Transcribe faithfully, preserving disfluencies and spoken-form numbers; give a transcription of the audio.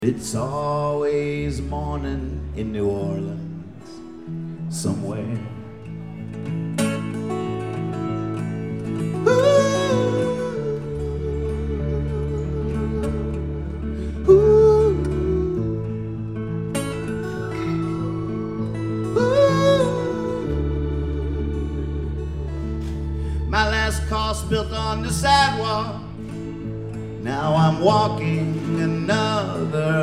It's always morning in New Orleans, somewhere. Ooh, ooh, ooh. My last car spilled on the sidewalk. Now I'm walking another